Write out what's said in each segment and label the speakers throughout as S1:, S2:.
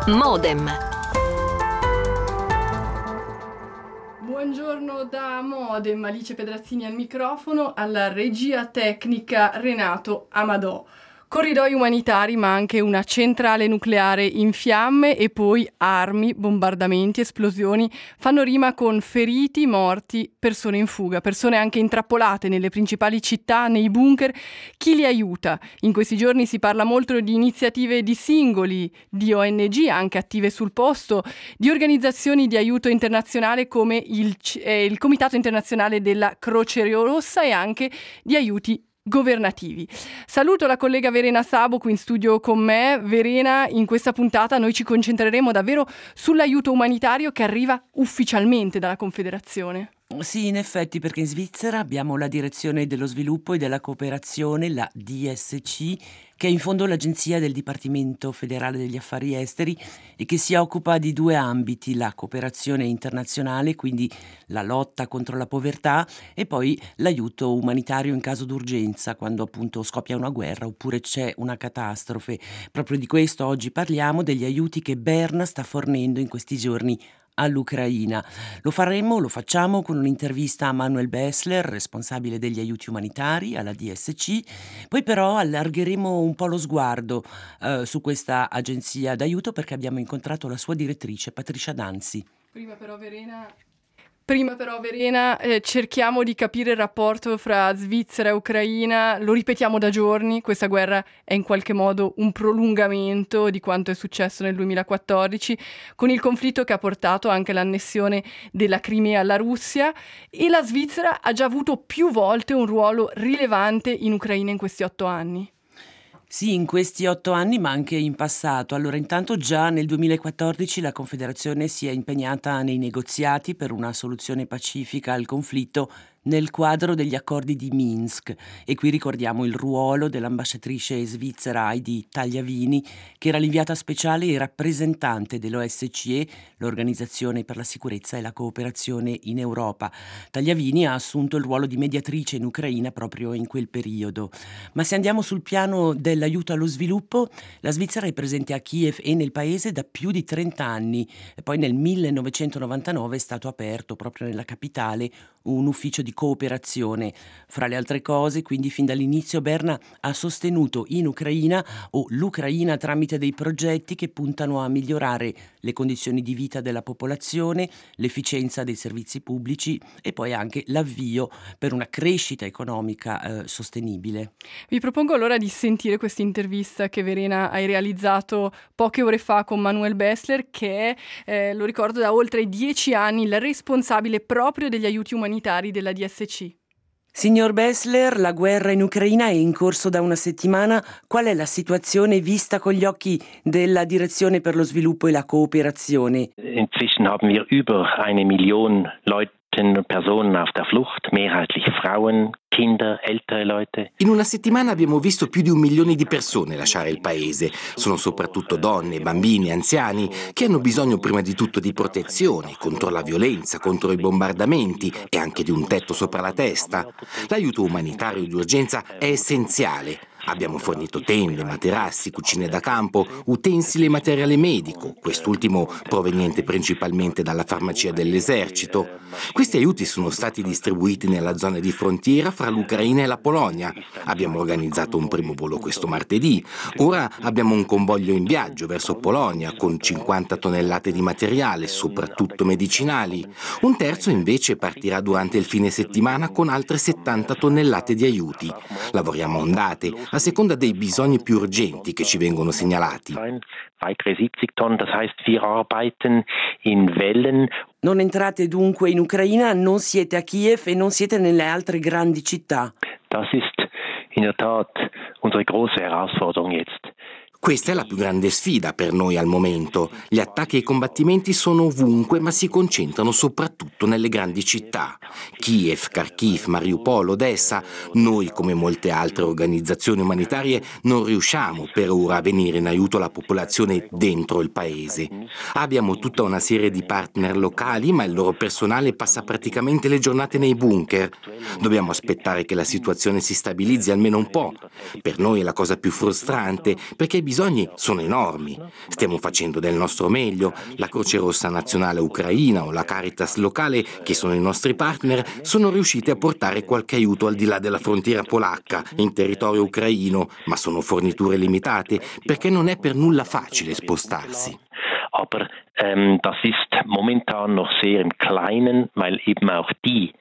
S1: Modem.
S2: Buongiorno da Modem, Alice Pedrazzini al microfono, alla regia tecnica Renato Amadò. Corridoi umanitari, ma anche una centrale nucleare in fiamme e poi armi, bombardamenti, esplosioni fanno rima con feriti, morti, persone in fuga, persone anche intrappolate nelle principali città, nei bunker. Chi li aiuta? In questi giorni si parla molto di iniziative di singoli, di ONG anche attive sul posto, di organizzazioni di aiuto internazionale come il Comitato Internazionale della Croce Rossa e anche di aiuti governativi. Saluto la collega Verena Sabo qui in studio con me. Verena, in questa puntata noi ci concentreremo davvero sull'aiuto umanitario che arriva ufficialmente dalla Confederazione.
S3: Sì, in effetti, perché in Svizzera abbiamo la Direzione dello Sviluppo e della Cooperazione, la DSC, che è in fondo l'agenzia del Dipartimento Federale degli Affari Esteri e che si occupa di due ambiti: la cooperazione internazionale, quindi la lotta contro la povertà, e poi l'aiuto umanitario in caso d'urgenza, quando appunto scoppia una guerra oppure c'è una catastrofe. Proprio di questo oggi parliamo, degli aiuti che Berna sta fornendo in questi giorni all'Ucraina. Lo facciamo con un'intervista a Manuel Bessler, responsabile degli aiuti umanitari alla DSC. Poi però allargheremo un po' lo sguardo su questa agenzia d'aiuto, perché abbiamo incontrato la sua direttrice, Patricia Danzi.
S2: Prima però Verena, cerchiamo di capire il rapporto fra Svizzera e Ucraina. Lo ripetiamo da giorni, questa guerra è in qualche modo un prolungamento di quanto è successo nel 2014, con il conflitto che ha portato anche l'annessione della Crimea alla Russia, e la Svizzera ha già avuto più volte un ruolo rilevante in Ucraina in questi 8 anni.
S3: Sì, in questi 8 anni, ma anche in passato. Allora, intanto già nel 2014 la Confederazione si è impegnata nei negoziati per una soluzione pacifica al conflitto nel quadro degli accordi di Minsk, e qui ricordiamo il ruolo dell'ambasciatrice svizzera Heidi Tagliavini, che era l'inviata speciale e rappresentante dell'OSCE, l'Organizzazione per la Sicurezza e la Cooperazione in Europa. Tagliavini ha assunto il ruolo di mediatrice in Ucraina proprio in quel periodo. Ma se andiamo sul piano dell'aiuto allo sviluppo, la Svizzera è presente a Kiev e nel paese da più di 30 anni, e poi nel 1999 è stato aperto proprio nella capitale un ufficio di cooperazione. Fra le altre cose, quindi, fin dall'inizio Berna ha sostenuto in Ucraina o l'Ucraina tramite dei progetti che puntano a migliorare le condizioni di vita della popolazione, l'efficienza dei servizi pubblici e poi anche l'avvio per una crescita economica sostenibile.
S2: Vi propongo allora di sentire questa intervista che Verena hai realizzato poche ore fa con Manuel Bessler, che è, lo ricordo, da oltre 10 anni il responsabile proprio degli aiuti umanitari della DSC.
S3: Signor Bessler, la guerra in Ucraina è in corso da una settimana. Qual è la situazione vista con gli occhi della Direzione per lo Sviluppo e la Cooperazione?
S4: Inzwischen haben wir über 1 Million Personen auf der Flucht, mehrheitlich Frauen, Kinder, ältere Leute.
S5: In una settimana abbiamo visto più di 1 milione di persone lasciare il paese. Sono soprattutto donne, bambini, anziani, che hanno bisogno prima di tutto di protezione contro la violenza, contro i bombardamenti e anche di un tetto sopra la testa. L'aiuto umanitario di urgenza è essenziale. Abbiamo fornito tende, materassi, cucine da campo, utensili e materiale medico, quest'ultimo proveniente principalmente dalla farmacia dell'esercito. Questi aiuti sono stati distribuiti nella zona di frontiera fra l'Ucraina e la Polonia. Abbiamo organizzato un primo volo questo martedì. Ora abbiamo un convoglio in viaggio verso Polonia con 50 tonnellate di materiale, soprattutto medicinali. Un terzo invece partirà durante il fine settimana con altre 70 tonnellate di aiuti. Lavoriamo a ondate, a seconda dei bisogni più urgenti che ci vengono segnalati.
S4: Weitere 70 Tonnen, das heißt, wir arbeiten in Wellen.
S3: Non entrate dunque in Ucraina, non siete a Kiev e non siete nelle altre grandi città.
S4: Das ist in der Tat unsere große Herausforderung jetzt.
S5: Questa è la più grande sfida per noi al momento. Gli attacchi e i combattimenti sono ovunque, ma si concentrano soprattutto nelle grandi città. Kiev, Kharkiv, Mariupol, Odessa. Noi, come molte altre organizzazioni umanitarie, non riusciamo per ora a venire in aiuto alla popolazione dentro il paese. Abbiamo tutta una serie di partner locali, ma il loro personale passa praticamente le giornate nei bunker. Dobbiamo aspettare che la situazione si stabilizzi almeno un po'. Per noi è la cosa più frustrante, perché bisogni sono enormi. Stiamo facendo del nostro meglio. La Croce Rossa Nazionale Ucraina o la Caritas locale, che sono i nostri partner, sono riusciti a portare qualche aiuto al di là della frontiera polacca, in territorio ucraino, ma sono forniture limitate perché non è per nulla facile spostarsi.
S4: Aber das ist momentan noch sehr im Kleinen, weil eben auch die,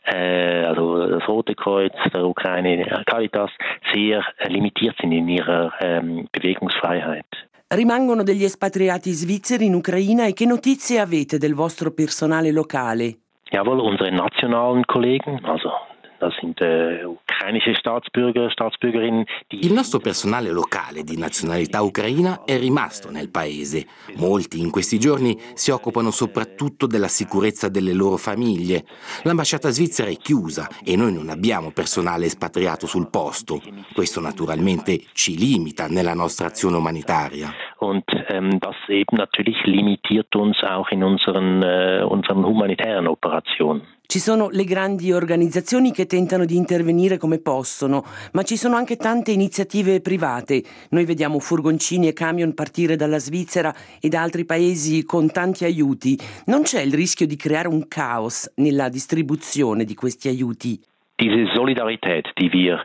S4: also das Rote Kreuz der Ukraine, Caritas, sehr limitiert sind in ihrer Bewegungsfreiheit.
S3: Rimangono degli espatriati svizzeri in Ucraina e che notizie avete del vostro personale locale?
S4: Jawohl, unsere nationalen Kollegen, also das sind ukrainische Staatsbürger, Staatsbürgerinnen.
S5: Il nostro personale locale di nazionalità ucraina è rimasto nel paese. Molti in questi giorni si occupano soprattutto della sicurezza delle loro famiglie. L'ambasciata svizzera è chiusa e noi non abbiamo personale espatriato sul posto. Questo naturalmente ci limita nella nostra azione umanitaria.
S4: Und das eben natürlich limitiert uns auch in unseren humanitären Operationen.
S3: Ci sono le grandi organizzazioni che tentano di intervenire come possono, ma ci sono anche tante iniziative private. Noi vediamo furgoncini e camion partire dalla Svizzera e da altri paesi con tanti aiuti. Non c'è il rischio di creare un caos nella distribuzione di questi aiuti?
S4: Diese Solidarität, die wir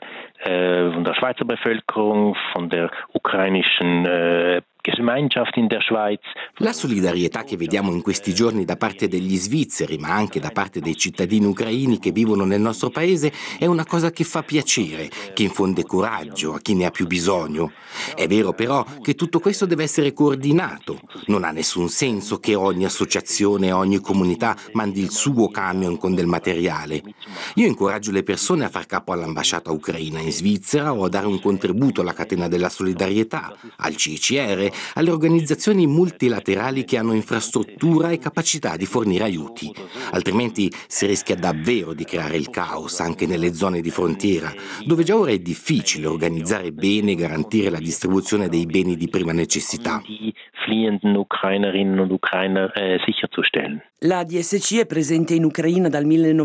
S4: von der Schweizer Bevölkerung, von der ukrainischen Gemeinschaft in der Schweiz.
S5: La solidarietà che vediamo in questi giorni da parte degli svizzeri, ma anche da parte dei cittadini ucraini che vivono nel nostro paese, è una cosa che fa piacere, che infonde coraggio a chi ne ha più bisogno. È vero però che tutto questo deve essere coordinato. Non ha nessun senso che ogni associazione e ogni comunità mandi il suo camion con del materiale. Io incoraggio le persone a far capo all'ambasciata ucraina in Svizzera o a dare un contributo alla catena della solidarietà, al CICR, alle organizzazioni multilaterali che hanno infrastruttura e capacità di fornire aiuti. Altrimenti si rischia davvero di creare il caos anche nelle zone di frontiera, dove già ora è difficile organizzare bene e garantire la distribuzione dei beni di prima necessità.
S4: Fliehenden Ukrainerinnen und Ukrainer sicherzustellen.
S3: La DSC è presente in Ucraina dal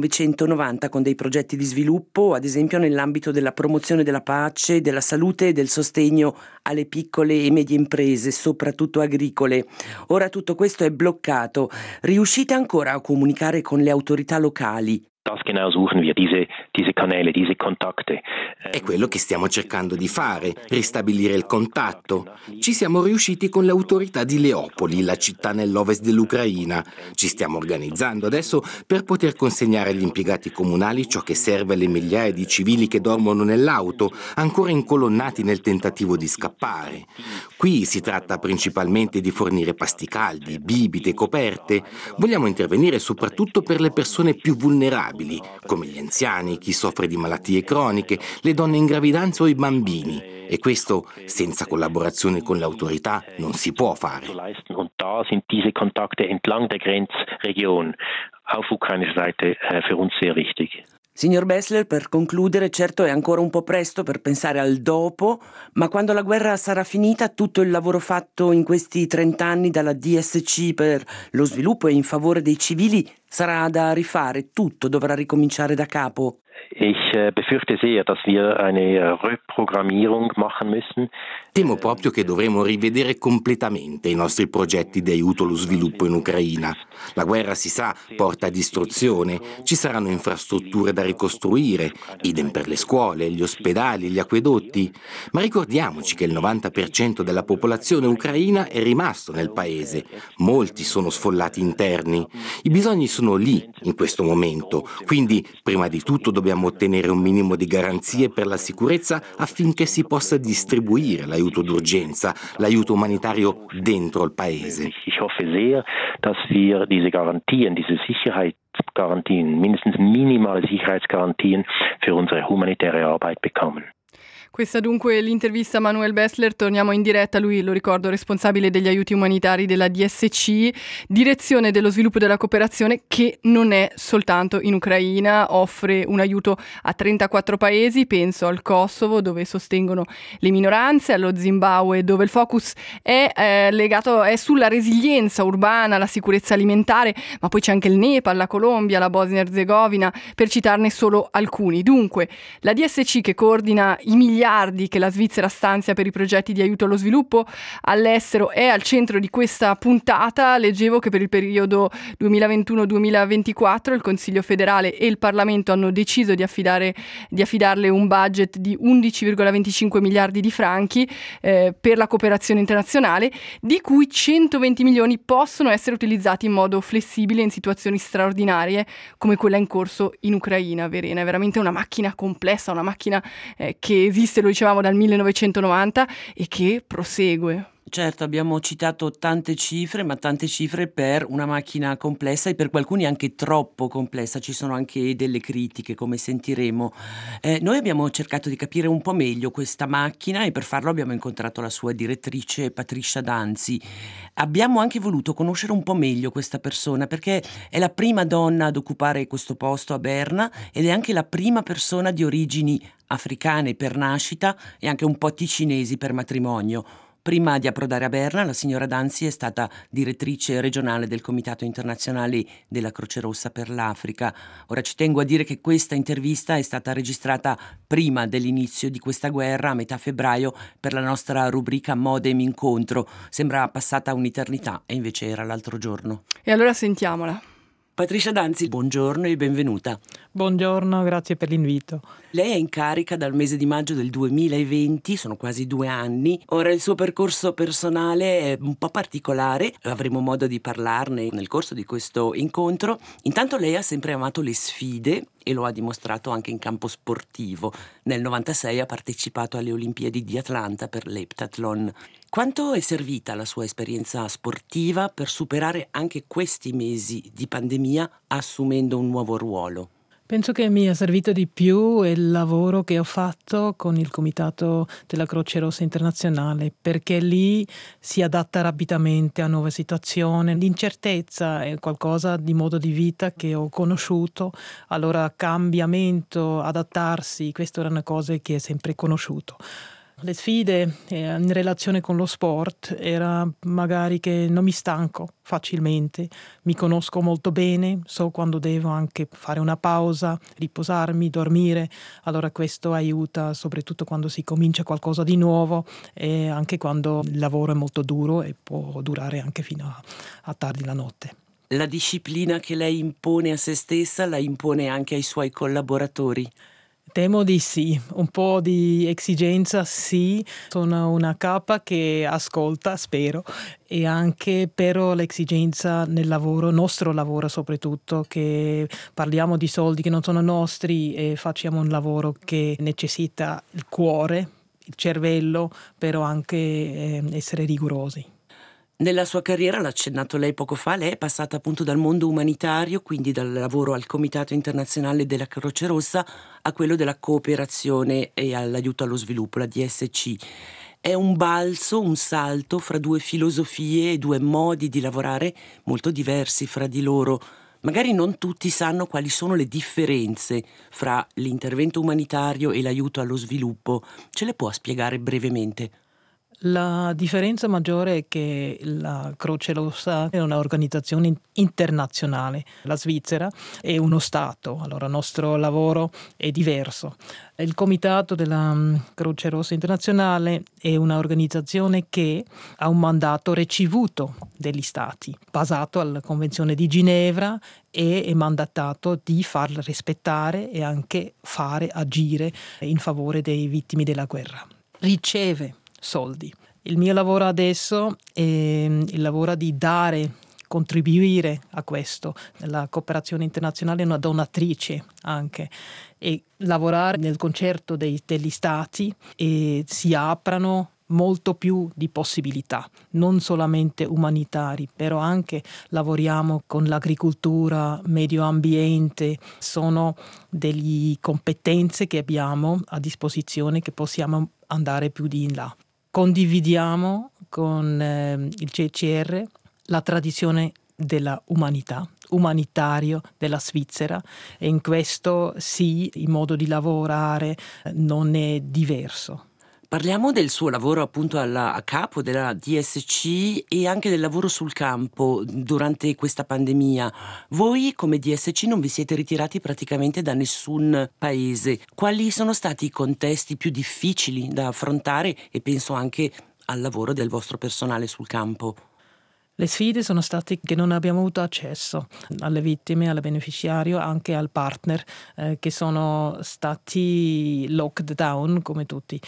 S3: 1990 con dei progetti di sviluppo, ad esempio nell'ambito della promozione della pace, della salute e del sostegno alle piccole e medie imprese, soprattutto agricole. Ora tutto questo è bloccato. Riuscite ancora a comunicare con le autorità locali?
S4: Das genau suchen wir, diese Kanäle, diese Kontakte.
S5: È quello che stiamo cercando di fare, ristabilire il contatto. Ci siamo riusciti con le autorità di Leopoli, la città nell'ovest dell'Ucraina. Ci stiamo organizzando adesso per poter consegnare agli impiegati comunali ciò che serve alle migliaia di civili che dormono nell'auto, ancora incolonnati nel tentativo di scappare. Qui si tratta principalmente di fornire pasti caldi, bibite, coperte. Vogliamo intervenire soprattutto per le persone più vulnerabili, come gli anziani, chi soffre di malattie croniche, le donne in gravidanza o i bambini. E questo, senza collaborazione con le autorità, non si può fare.
S4: Und da sind diese Kontakte entlang der Grenzregion auf ukrainischer Seite für uns sehr wichtig.
S3: Signor Bessler, per concludere, certo è ancora un po' presto per pensare al dopo, ma quando la guerra sarà finita, tutto il lavoro fatto in questi 30 anni dalla DSC per lo sviluppo e in favore dei civili sarà da rifare, tutto dovrà ricominciare da capo.
S4: Ich befürchte sehr, dass wir eine Reprogrammierung machen müssen.
S5: Temo proprio che dovremo rivedere completamente i nostri progetti di aiuto allo sviluppo in Ucraina. La guerra, si sa, porta a distruzione, ci saranno infrastrutture da ricostruire, idem per le scuole, gli ospedali, gli acquedotti. Ma ricordiamoci che il 90% della popolazione ucraina è rimasto nel paese. Molti sono sfollati interni. I bisogni sono lì in questo momento, quindi prima di tutto dobbiamo ottenere un minimo di garanzie per la sicurezza affinché si possa distribuire l'aiuto d'urgenza, l'aiuto umanitario dentro il paese.
S4: Ich hoffe sehr, dass wir diese Garantien, diese Sicherheitsgarantien, mindestens minimale Sicherheitsgarantien für unsere humanitäre Arbeit bekommen.
S2: Questa dunque l'intervista a Manuel Bessler, torniamo in diretta, lui lo ricordo responsabile degli aiuti umanitari della DSC, direzione dello sviluppo e della cooperazione che non è soltanto in Ucraina, offre un aiuto a 34 paesi, penso al Kosovo dove sostengono le minoranze, allo Zimbabwe dove il focus è legato sulla resilienza urbana, la sicurezza alimentare, ma poi c'è anche il Nepal, la Colombia, la Bosnia Erzegovina, per citarne solo alcuni. Dunque la DSC che coordina i miliardi miliardi che la Svizzera stanzia per i progetti di aiuto allo sviluppo all'estero è al centro di questa puntata. Leggevo che per il periodo 2021-2024 il Consiglio federale e il Parlamento hanno deciso di affidarle un budget di 11,25 miliardi di franchi per la cooperazione internazionale, di cui 120 milioni possono essere utilizzati in modo flessibile in situazioni straordinarie come quella in corso in Ucraina. Verena, è veramente una macchina complessa, una macchina che esiste, lo dicevamo, dal 1990 e che prosegue.
S3: Certo, abbiamo citato tante cifre, ma tante cifre per una macchina complessa e per alcuni anche troppo complessa. Ci sono anche delle critiche, come sentiremo. Noi abbiamo cercato di capire un po' meglio questa macchina e per farlo abbiamo incontrato la sua direttrice Patricia Danzi. Abbiamo anche voluto conoscere un po' meglio questa persona perché è la prima donna ad occupare questo posto a Berna ed è anche la prima persona di origini africane per nascita e anche un po' ticinesi per matrimonio. Prima di approdare a Berna, la signora Danzi è stata direttrice regionale del Comitato Internazionale della Croce Rossa per l'Africa. Ora ci tengo a dire che questa intervista è stata registrata prima dell'inizio di questa guerra, a metà febbraio, per la nostra rubrica Modem Incontro. Sembra passata un'eternità e invece era l'altro giorno.
S2: E allora sentiamola.
S3: Patricia Danzi, buongiorno e benvenuta.
S1: Buongiorno, grazie per l'invito.
S3: Lei è in carica dal mese di maggio del 2020, sono quasi 2 anni. Ora il suo percorso personale è un po' particolare, avremo modo di parlarne nel corso di questo incontro. Intanto lei ha sempre amato le sfide e lo ha dimostrato anche in campo sportivo. Nel 96 ha partecipato alle Olimpiadi di Atlanta per l'Heptathlon. Quanto è servita la sua esperienza sportiva per superare anche questi mesi di pandemia assumendo un nuovo ruolo?
S1: Penso che mi è servito di più il lavoro che ho fatto con il Comitato della Croce Rossa Internazionale, perché lì si adatta rapidamente a nuove situazioni. L'incertezza è qualcosa di modo di vita che ho conosciuto, allora cambiamento, adattarsi, queste erano cose che ho sempre conosciuto. Le sfide in relazione con lo sport era magari che non mi stanco facilmente, mi conosco molto bene, so quando devo anche fare una pausa, riposarmi, dormire, allora questo aiuta soprattutto quando si comincia qualcosa di nuovo e anche quando il lavoro è molto duro e può durare anche fino a tardi la notte.
S3: La disciplina che lei impone a se stessa la impone anche ai suoi collaboratori?
S1: Temo di sì, un po' di esigenza sì, sono una capa che ascolta, spero, e anche però l'esigenza nel lavoro, nostro lavoro soprattutto, che parliamo di soldi che non sono nostri e facciamo un lavoro che necessita il cuore, il cervello, però anche essere rigorosi.
S3: Nella sua carriera, l'ha accennato lei poco fa, lei è passata appunto dal mondo umanitario, quindi dal lavoro al Comitato Internazionale della Croce Rossa, a quello della cooperazione e all'aiuto allo sviluppo, la DSC. È un balzo, un salto fra 2 filosofie e 2 modi di lavorare molto diversi fra di loro. Magari non tutti sanno quali sono le differenze fra l'intervento umanitario e l'aiuto allo sviluppo. Ce le può spiegare brevemente?
S1: La differenza maggiore è che la Croce Rossa è un'organizzazione internazionale, la Svizzera è uno Stato, allora il nostro lavoro è diverso. Il Comitato della Croce Rossa Internazionale è un'organizzazione che ha un mandato ricevuto dagli Stati, basato alla Convenzione di Ginevra e è mandatato di farla rispettare e anche fare agire in favore dei vittime della guerra. Riceve soldi. Il mio lavoro adesso è il lavoro di dare, contribuire a questo. La cooperazione internazionale è una donatrice anche e lavorare nel concerto degli stati e si aprano molto più di possibilità, non solamente umanitari, però anche lavoriamo con l'agricoltura, medio ambiente, sono delle competenze che abbiamo a disposizione che possiamo andare più di in là. Condividiamo con il CCR la tradizione della umanità, umanitario della Svizzera e in questo sì, il modo di lavorare non è diverso.
S3: Parliamo del suo lavoro appunto a capo della DSC e anche del lavoro sul campo durante questa pandemia. Voi come DSC non vi siete ritirati praticamente da nessun paese. Quali sono stati i contesti più difficili da affrontare e penso anche al lavoro del vostro personale sul campo?
S1: Le sfide sono state che non abbiamo avuto accesso alle vittime, al beneficiario, anche al partner, che sono stati locked down come tutti.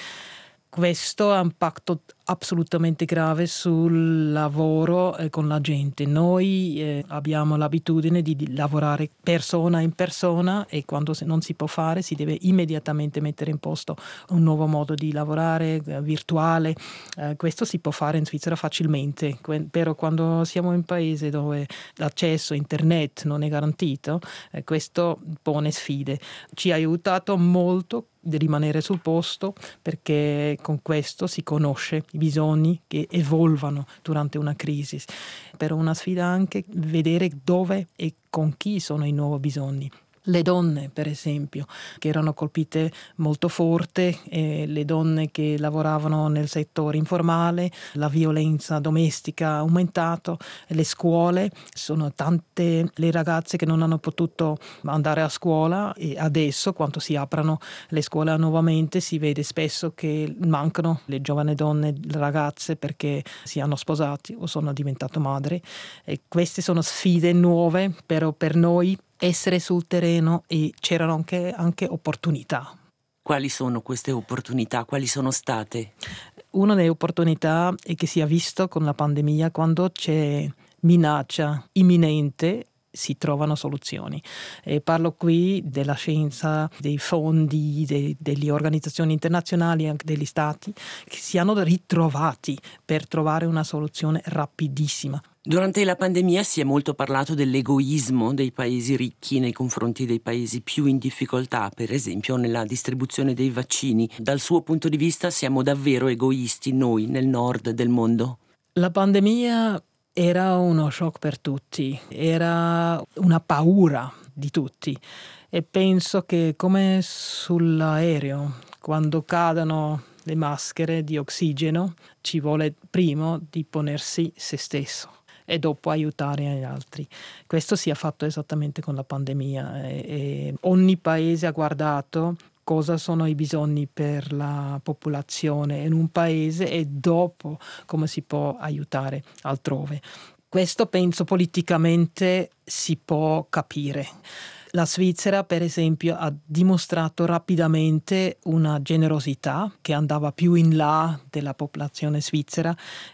S1: Questo ha un impatto assolutamente grave sul lavoro con la gente. Noi abbiamo l'abitudine di lavorare persona in persona e quando non si può fare si deve immediatamente mettere in posto un nuovo modo di lavorare virtuale. Questo si può fare in Svizzera facilmente, però quando siamo in un paese dove l'accesso a internet non è garantito, questo pone sfide. Ci ha aiutato molto di rimanere sul posto perché con questo si conosce i bisogni che evolvano durante una crisi. Però una sfida anche vedere dove e con chi sono i nuovi bisogni. Le donne, per esempio, che erano colpite molto forte, le donne che lavoravano nel settore informale, la violenza domestica ha aumentato, le scuole, sono tante le ragazze che non hanno potuto andare a scuola e adesso, quando si aprono le scuole nuovamente, si vede spesso che mancano le giovani donne, le ragazze, perché si hanno sposati o sono diventate madri. E queste sono sfide nuove, però per noi essere sul terreno e c'erano anche opportunità.
S3: Quali sono queste opportunità? Quali sono state?
S1: Una delle opportunità è che si è visto con la pandemia quando c'è minaccia imminente si trovano soluzioni. E parlo qui della scienza, dei fondi, delle organizzazioni internazionali e anche degli stati che si hanno ritrovati per trovare una soluzione rapidissima.
S3: Durante la pandemia si è molto parlato dell'egoismo dei paesi ricchi nei confronti dei paesi più in difficoltà, per esempio nella distribuzione dei vaccini. Dal suo punto di vista siamo davvero egoisti noi nel nord del mondo?
S1: La pandemia era uno shock per tutti, era una paura di tutti e penso che come sull'aereo, quando cadono le maschere di ossigeno, ci vuole prima di ponersi se stesso e dopo aiutare gli altri. Questo si è fatto esattamente con la pandemia e ogni paese ha guardato cosa sono i bisogni per la popolazione in un paese e dopo come si può aiutare altrove. Questo penso politicamente si può capire. La Svizzera, per esempio, ha dimostrato rapidamente una generosità che andava più in là della popolazione svizzera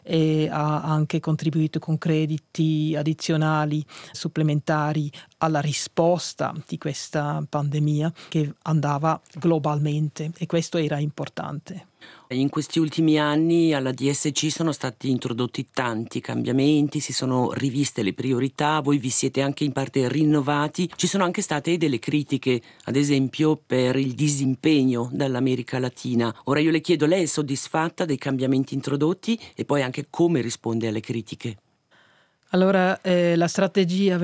S1: e ha anche contribuito con crediti addizionali supplementari alla risposta di questa pandemia che andava globalmente e questo era importante.
S3: In questi ultimi anni alla DSC sono stati introdotti tanti cambiamenti, si sono riviste le priorità, voi vi siete anche in parte rinnovati. Ci sono anche state delle critiche, ad esempio per il disimpegno dall'America Latina. Ora io le chiedo, lei è soddisfatta dei cambiamenti introdotti e poi anche come risponde alle critiche?
S1: Allora, la strategia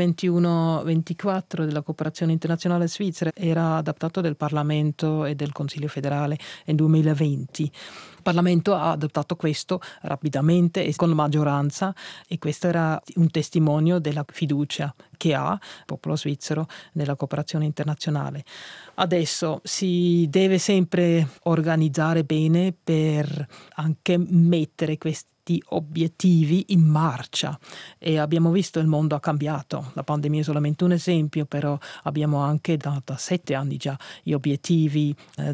S1: 21-24 della cooperazione internazionale svizzera era adattata dal Parlamento e del Consiglio federale nel 2020. Il Parlamento ha adottato questo rapidamente e con maggioranza e questo era un testimonio della fiducia che ha il popolo svizzero nella cooperazione internazionale. Adesso si deve sempre organizzare bene per anche mettere questi obiettivi in marcia e abbiamo visto il mondo ha cambiato. La pandemia è solamente un esempio, però abbiamo anche da 7 anni già gli obiettivi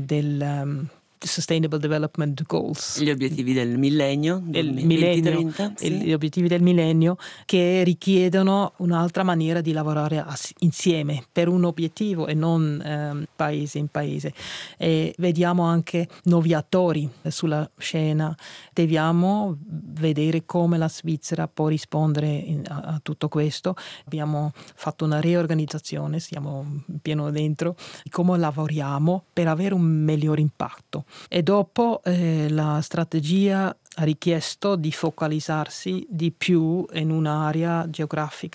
S1: del Sustainable Development Goals.
S3: Gli obiettivi del millennio, 2030, sì.
S1: Gli obiettivi del millennio che richiedono un'altra maniera di lavorare insieme per un obiettivo e non paese in paese. E vediamo anche nuovi attori sulla scena. Dobbiamo vedere come la Svizzera può rispondere a tutto questo. Abbiamo fatto una riorganizzazione, siamo pieno dentro, di come lavoriamo per avere un miglior impatto. E dopo la strategia ha richiesto di focalizzarsi di più in un'area geografica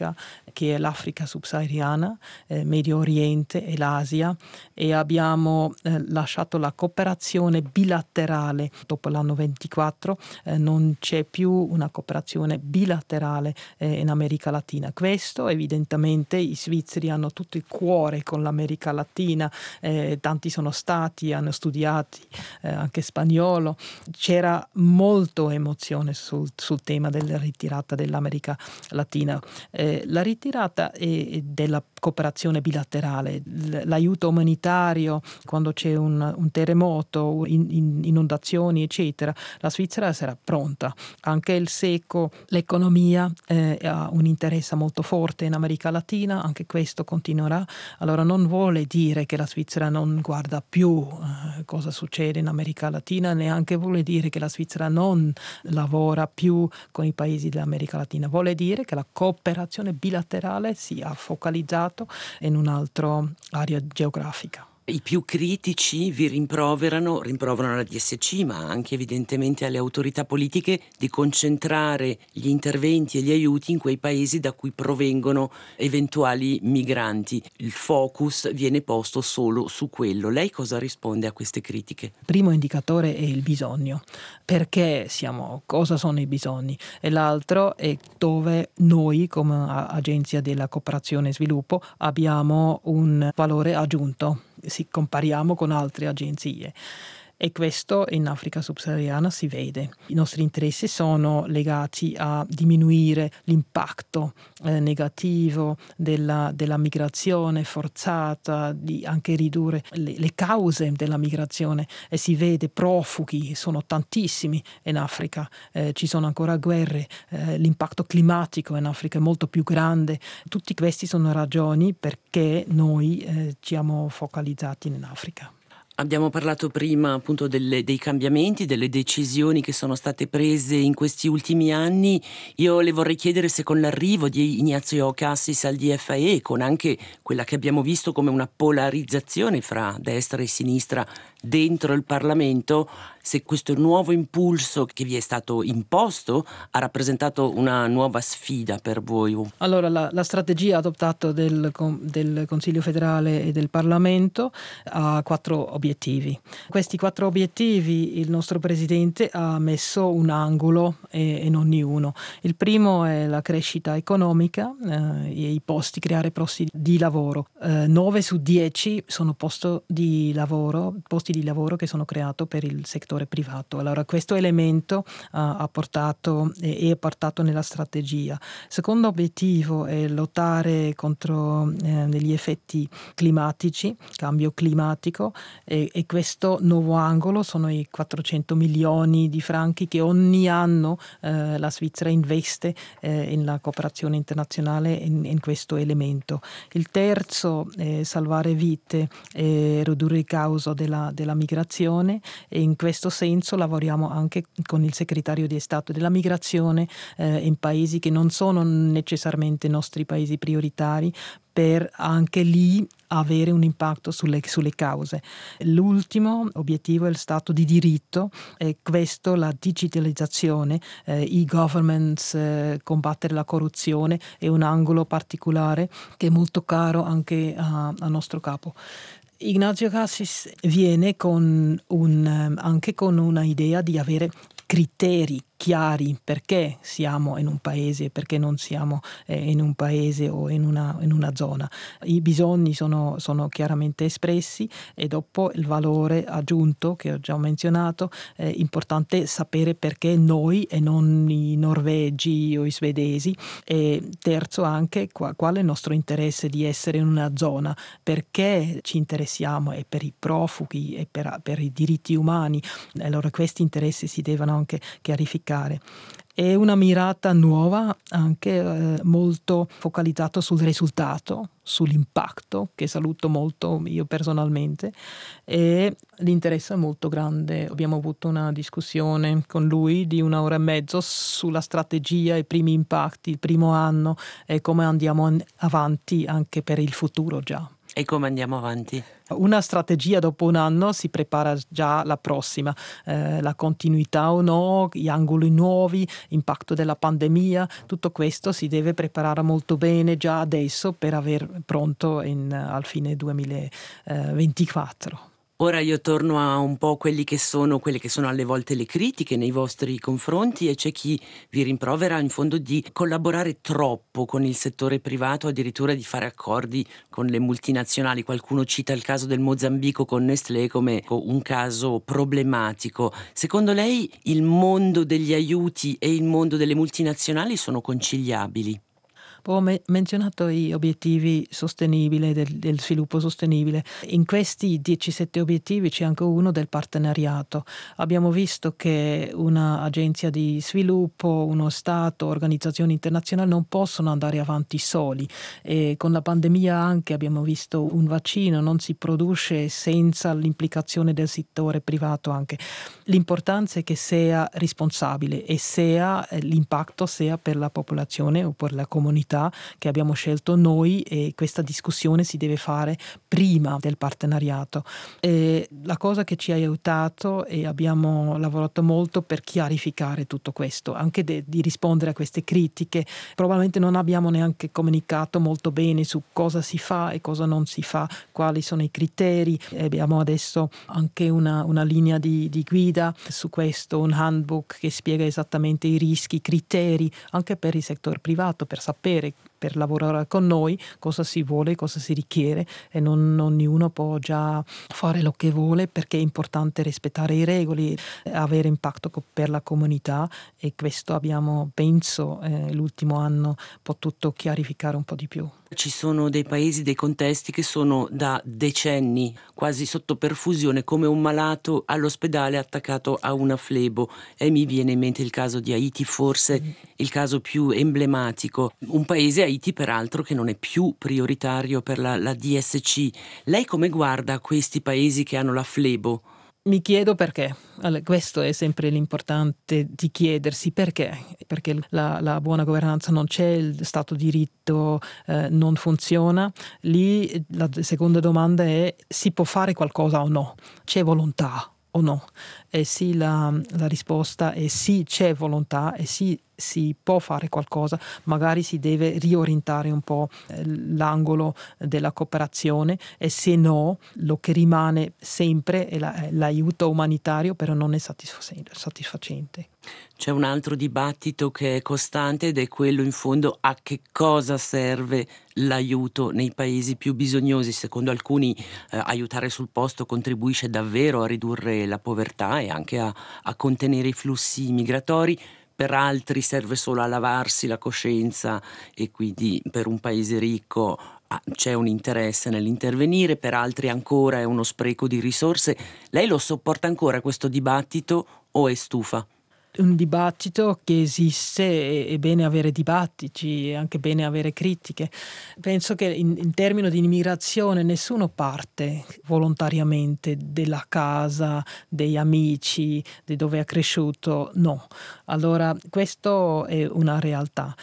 S1: che è l'Africa subsahariana, Medio Oriente e l'Asia, e abbiamo lasciato la cooperazione bilaterale dopo l'anno 24, non c'è più una cooperazione bilaterale in America Latina. Questo evidentemente i svizzeri hanno tutto il cuore con l'America Latina, tanti sono stati, hanno studiato anche spagnolo, c'era molto emozione sul tema della ritirata dell'America Latina. La ritirata della cooperazione bilaterale, l'aiuto umanitario quando c'è un terremoto, inondazioni eccetera, la Svizzera sarà pronta. Anche il SECO, l'economia ha un interesse molto forte in America Latina, anche questo continuerà. Allora non vuole dire che la Svizzera non guarda più cosa succede in America Latina, neanche vuole dire che la Svizzera non lavora più con i paesi dell'America Latina, vuole dire che la cooperazione bilaterale sia focalizzata in un'altra area geografica.
S3: I più critici vi rimproverano alla DSC, ma anche evidentemente alle autorità politiche, di concentrare gli interventi e gli aiuti in quei paesi da cui provengono eventuali migranti. Il focus viene posto solo su quello. Lei cosa risponde a queste critiche?
S1: Il primo indicatore è il bisogno. Perché cosa sono i bisogni? E l'altro è dove noi, come agenzia della cooperazione e sviluppo, abbiamo un valore aggiunto. Si compariamo con altre agenzie. E questo in Africa subsahariana si vede. I nostri interessi sono legati a diminuire l'impatto negativo della migrazione forzata, di anche ridurre le cause della migrazione. E si vede profughi, sono tantissimi in Africa, ci sono ancora guerre, l'impatto climatico in Africa è molto più grande. Tutti questi sono ragioni perché noi siamo focalizzati in Africa.
S3: Abbiamo parlato prima appunto dei cambiamenti, delle decisioni che sono state prese in questi ultimi anni. Io le vorrei chiedere se con l'arrivo di Ignazio Cassis al DFE, con anche quella che abbiamo visto come una polarizzazione fra destra e sinistra dentro il Parlamento, se questo nuovo impulso che vi è stato imposto ha rappresentato una nuova sfida per voi.
S1: Allora, la strategia adottata del Consiglio federale e del Parlamento ha 4 obiettivi. Questi 4 obiettivi il nostro Presidente ha messo un angolo e non uno. Il primo è la crescita economica e creare posti di lavoro. 9 su 10 sono posti di lavoro che sono creati per il settore privato. Allora questo elemento è portato nella strategia. Il secondo obiettivo è lottare contro gli effetti climatici, cambio climatico, e questo nuovo angolo sono i 400 milioni di franchi che ogni anno la Svizzera investe nella cooperazione internazionale in questo elemento. Il terzo è salvare vite e ridurre il causa della migrazione, e in questo senso lavoriamo anche con il segretario di Stato della migrazione in paesi che non sono necessariamente i nostri paesi prioritari, per anche lì avere un impatto sulle cause. L'ultimo obiettivo è il Stato di diritto, e questo la digitalizzazione, i governments, combattere la corruzione è un angolo particolare che è molto caro anche a nostro capo. Ignazio Cassis viene anche con una idea di avere criteri chiari perché siamo in un paese e perché non siamo in un paese o in una zona. I bisogni sono chiaramente espressi, e dopo il valore aggiunto che ho già menzionato, è importante sapere perché noi e non i norvegi o i svedesi. E terzo anche qual è il nostro interesse di essere in una zona, perché ci interessiamo e per i profughi e per i diritti umani. Allora questi interessi si devono anche chiarificare. È una mirata nuova, anche molto focalizzata sul risultato, sull'impatto, che saluto molto io personalmente, e l'interesse è molto grande. Abbiamo avuto una discussione con lui di 1 ora e mezzo sulla strategia, i primi impatti, il primo anno e come andiamo avanti anche per il futuro già.
S3: E come andiamo avanti?
S1: Una strategia dopo un anno si prepara già la prossima, la continuità o no, gli angoli nuovi, impatto della pandemia, tutto questo si deve preparare molto bene già adesso per aver pronto al fine 2024.
S3: Ora io torno a un po' quelle che sono alle volte le critiche nei vostri confronti, e c'è chi vi rimprovera in fondo di collaborare troppo con il settore privato, addirittura di fare accordi con le multinazionali. Qualcuno cita il caso del Mozambico con Nestlé come un caso problematico. Secondo lei il mondo degli aiuti e il mondo delle multinazionali sono conciliabili?
S1: Ho menzionato gli obiettivi sostenibili del sviluppo sostenibile. In questi 17 obiettivi c'è anche uno del partenariato. Abbiamo visto che un'agenzia di sviluppo, uno Stato, organizzazioni internazionali non possono andare avanti soli. E con la pandemia anche abbiamo visto un vaccino non si produce senza l'implicazione del settore privato anche. L'importanza è che sia responsabile e l'impatto sia per la popolazione o per la comunità che abbiamo scelto noi, e questa discussione si deve fare prima del partenariato. E la cosa che ci ha aiutato, e abbiamo lavorato molto per chiarificare tutto questo, anche di rispondere a queste critiche. Probabilmente non abbiamo neanche comunicato molto bene su cosa si fa e cosa non si fa, quali sono i criteri. Abbiamo adesso anche una linea di guida su questo, un handbook che spiega esattamente i rischi, i criteri anche per il settore privato, per sapere, per lavorare con noi, cosa si vuole, cosa si richiede, e non ognuno può già fare quello che vuole, perché è importante rispettare i regoli, avere impatto per la comunità, e questo abbiamo, penso, l'ultimo anno potuto chiarificare un po' di più.
S3: Ci sono dei paesi, dei contesti che sono da decenni quasi sotto perfusione, come un malato all'ospedale attaccato a una flebo, e mi viene in mente il caso di Haiti, forse il caso più emblematico. Un paese, Haiti, peraltro, che non è più prioritario per la DSC. Lei come guarda a questi paesi che hanno la flebo?
S1: Mi chiedo perché. Allora, questo è sempre l'importante, di chiedersi perché. Perché la buona governanza non c'è, il Stato di diritto non funziona. Lì la seconda domanda è: si può fare qualcosa o no? C'è volontà o no? E sì, la risposta è sì, c'è volontà, e sì, si può fare qualcosa. Magari si deve riorientare un po' l'angolo della cooperazione, e se no, lo che rimane sempre è l'aiuto umanitario, però non è soddisfacente.
S3: C'è un altro dibattito che è costante, ed è quello in fondo: a che cosa serve l'aiuto nei paesi più bisognosi. Secondo alcuni aiutare sul posto contribuisce davvero a ridurre la povertà e anche a contenere i flussi migratori. Per altri serve solo a lavarsi la coscienza, e quindi per un paese ricco c'è un interesse nell'intervenire, per altri ancora è uno spreco di risorse. Lei lo sopporta ancora questo dibattito o è stufa?
S1: Un dibattito che esiste, è bene avere dibattiti, è anche bene avere critiche. Penso che in termini di immigrazione nessuno parte volontariamente della casa, degli amici, di dove è cresciuto, no. Allora questo è una realtà.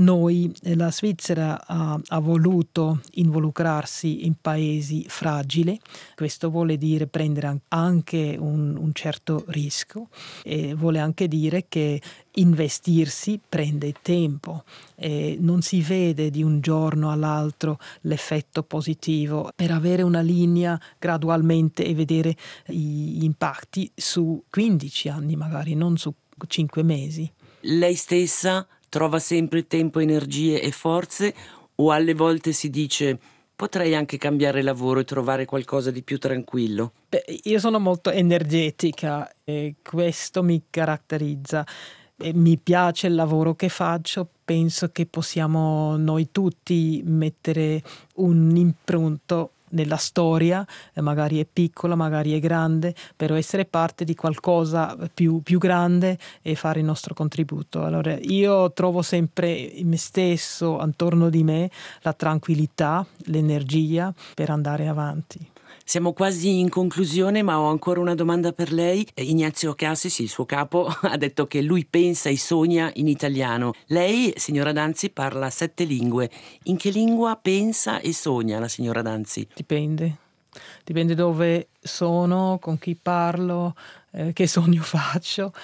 S1: La Svizzera ha voluto involucrarsi in paesi fragili. Questo vuole dire prendere anche un certo rischio, e vuole anche dire che investirsi prende tempo, e non si vede di un giorno all'altro l'effetto positivo. Per avere una linea gradualmente e vedere gli impatti su 15 anni magari, non su 5 mesi.
S3: Lei stessa trova sempre tempo, energie e forze, o alle volte si dice: potrei anche cambiare lavoro e trovare qualcosa di più tranquillo?
S1: Io sono molto energetica, e questo mi caratterizza. E mi piace il lavoro che faccio. Penso che possiamo noi tutti mettere un impronto nella storia, magari è piccola, magari è grande, però essere parte di qualcosa più grande e fare il nostro contributo. Allora io trovo sempre in me stesso, attorno di me, la tranquillità, l'energia per andare avanti.
S3: Siamo quasi in conclusione, ma ho ancora una domanda per lei. Ignazio Cassis, il suo capo, ha detto che lui pensa e sogna in italiano. Lei, signora Danzi, parla 7 lingue. In che lingua pensa e sogna la signora Danzi?
S1: Dipende dove sono, con chi parlo, che sogno faccio.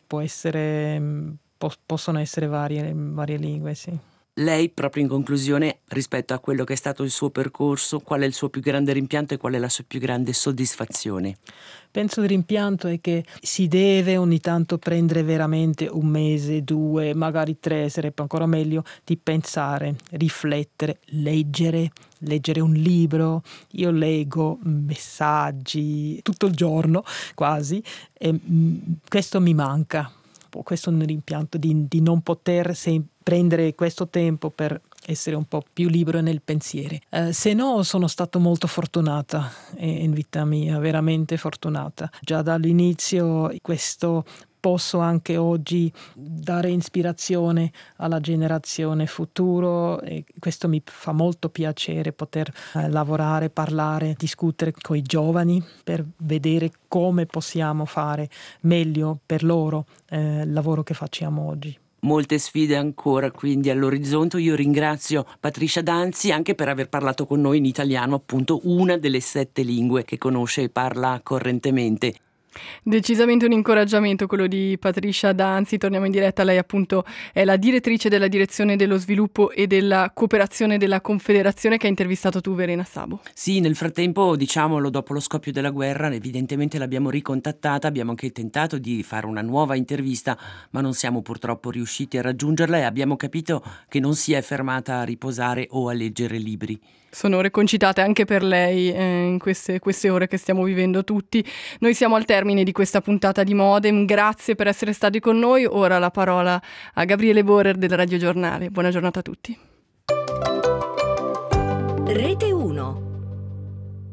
S1: Possono essere varie lingue, sì.
S3: Lei, proprio in conclusione, rispetto a quello che è stato il suo percorso, qual è il suo più grande rimpianto e qual è la sua più grande soddisfazione?
S1: Penso il rimpianto è che si deve ogni tanto prendere veramente 1 mese, 2, magari 3, sarebbe ancora meglio, di pensare, riflettere, leggere un libro. Io leggo messaggi tutto il giorno, quasi, e questo mi manca. Questo è un rimpianto di non poter prendere questo tempo per essere un po' più libero nel pensiero. Se no, sono stato molto fortunata in vita mia, veramente fortunata. Già dall'inizio questo posso anche oggi dare ispirazione alla generazione futuro e questo mi fa molto piacere poter lavorare, parlare, discutere con i giovani per vedere come possiamo fare meglio per loro il lavoro che facciamo oggi.
S3: Molte sfide ancora quindi all'orizzonte. Io ringrazio Patricia Danzi anche per aver parlato con noi in italiano, appunto una delle 7 lingue che conosce e parla correntemente.
S2: Decisamente un incoraggiamento quello di Patricia Danzi. Torniamo in diretta. Lei appunto è la direttrice della direzione dello sviluppo e della cooperazione della Confederazione che ha intervistato tu, Verena Sabo.
S3: Sì, nel frattempo, diciamolo, dopo lo scoppio della guerra evidentemente l'abbiamo ricontattata, abbiamo anche tentato di fare una nuova intervista, ma non siamo purtroppo riusciti a raggiungerla e abbiamo capito che non si è fermata a riposare o a leggere libri.
S2: Sono ore concitate anche per lei in queste ore che stiamo vivendo tutti. Noi siamo al termine di questa puntata di Modem, grazie per essere stati con noi. Ora la parola a Gabriele Borer del Radio Giornale. Buona giornata a tutti.
S6: Rete 1